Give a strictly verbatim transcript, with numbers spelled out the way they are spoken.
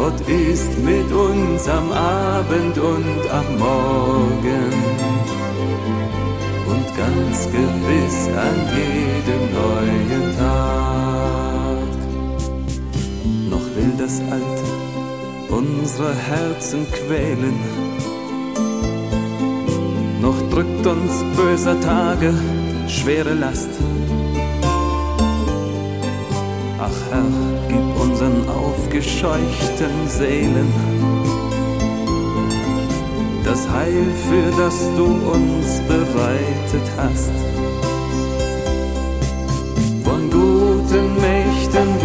Gott ist mit uns am Abend und am Morgen und ganz gewiss an jedem neuen Tag. Noch will das Alte unsere Herzen quälen, noch drückt uns böser Tage schwere Last. Ach Herr, gib unseren aufgescheuchten Seelen das Heil, für das du uns bereitet hast. Von guten Mächten